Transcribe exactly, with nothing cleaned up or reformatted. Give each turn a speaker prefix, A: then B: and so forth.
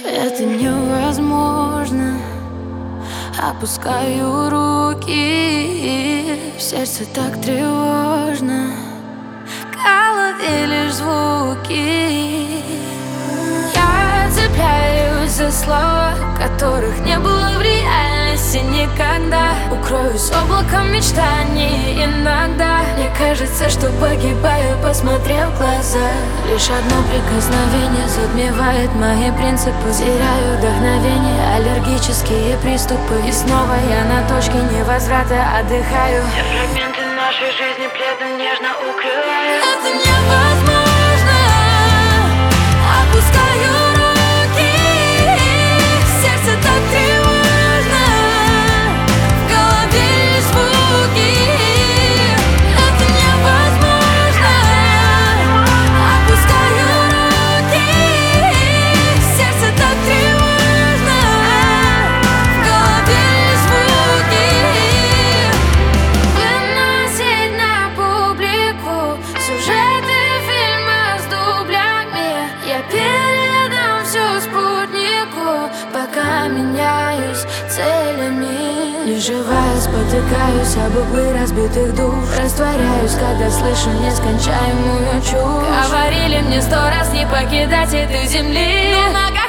A: Это невозможно. Опускаю руки, в сердце так тревожно, в голове лишь звуки. Я цепляюсь за слова, которых не было в реальности никогда. Укроюсь облаком мечтаний иногда. Мне кажется, что погибаю, посмотрев в глаза. Лишь одно прикосновение затмевает мои принципы. Теряю вдохновение, аллергические приступы. И снова я на точке невозврата отдыхаю.
B: Все фрагменты нашей жизни пледом нежно укрываю.
A: Это невозможно. Опускаю руки, сердце так тревожно, в голове лишь звуки. Это невозможно. Опускаю руки, сердце так тревожно, в голове лишь звуки. Выносить на публику сюжеты фильма с дублями. Я передам все спутнику, пока меняюсь целями. Не живая, спотыкаюсь об углы разбитых душ. Растворяюсь, когда слышу нескончаемую чушь. Говорили мне сто раз не покидать этой земли, но нога